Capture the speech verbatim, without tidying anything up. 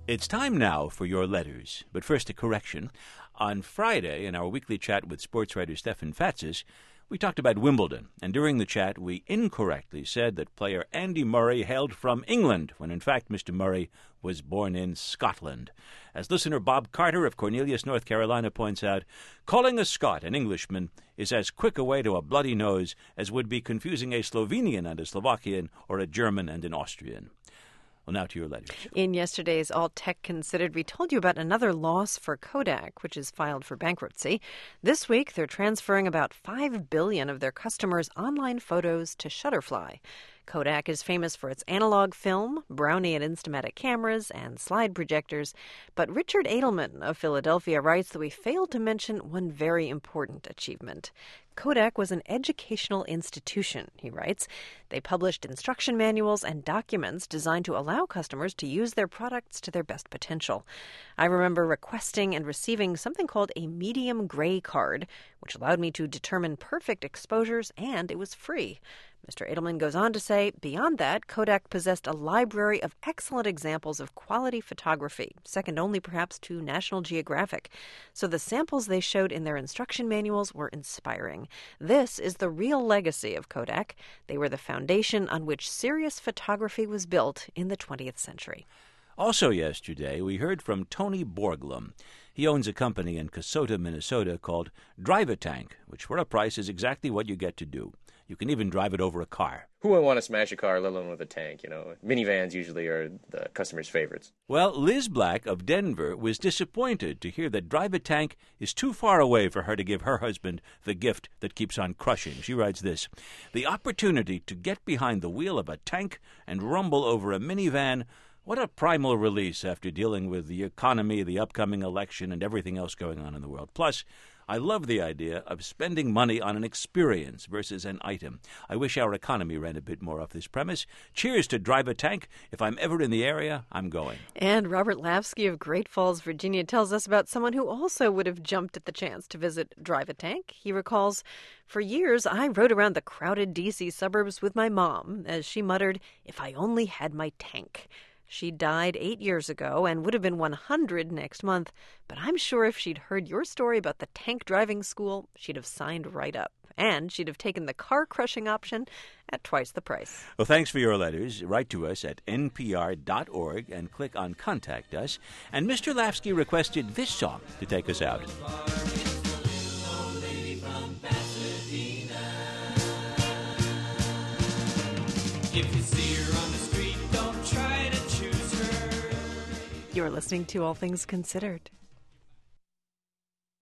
It's time now for your letters. But first, a correction. On Friday, in our weekly chat with sports writer Stefan Fatsis, we talked about Wimbledon, and during the chat, we incorrectly said that player Andy Murray hailed from England, when in fact Mister Murray was born in Scotland. As listener Bob Carter of Cornelius, North Carolina points out, calling a Scot an Englishman is as quick a way to a bloody nose as would be confusing a Slovenian and a Slovakian or a German and an Austrian. Well, now to your letters. In yesterday's All Tech Considered, we told you about another loss for Kodak, which is filed for bankruptcy. This week, they're transferring about five billion dollars of their customers' online photos to Shutterfly. Kodak is famous for its analog film, Brownie and Instamatic cameras, and slide projectors. But Richard Edelman of Philadelphia writes that we failed to mention one very important achievement. Kodak was an educational institution, he writes. They published instruction manuals and documents designed to allow customers to use their products to their best potential. I remember requesting and receiving something called a medium gray card, which allowed me to determine perfect exposures, and it was free. Mister Edelman goes on to say, beyond that, Kodak possessed a library of excellent examples of quality photography, second only perhaps to National Geographic. So the samples they showed in their instruction manuals were inspiring. This is the real legacy of Kodak. They were the foundation on which serious photography was built in the twentieth century. Also yesterday, we heard from Tony Borglum. He owns a company in Kasota, Minnesota called Drive a Tank, which for a price is exactly what you get to do. You can even drive it over a car. Who wouldn't want to smash a car, let alone with a tank, you know? Minivans usually are the customer's favorites. Well, Liz Black of Denver was disappointed to hear that Drive a Tank is too far away for her to give her husband the gift that keeps on crushing. She writes this, the opportunity to get behind the wheel of a tank and rumble over a minivan. What a primal release after dealing with the economy, the upcoming election, and everything else going on in the world. Plus, I love the idea of spending money on an experience versus an item. I wish our economy ran a bit more off this premise. Cheers to Drive a Tank. If I'm ever in the area, I'm going. And Robert Lavsky of Great Falls, Virginia, tells us about someone who also would have jumped at the chance to visit Drive a Tank. He recalls, for years, I rode around the crowded D C suburbs with my mom, as she muttered, if I only had my tank. She died eight years ago and would have been one hundred next month, but I'm sure if she'd heard your story about the tank driving school, she'd have signed right up. And she'd have taken the car-crushing option at twice the price. Well, thanks for your letters. Write to us at n p r dot org and click on Contact Us. And Mister Lavsky requested this song to take us out. If you see her on the street, don't try to choose her. You're listening to All Things Considered.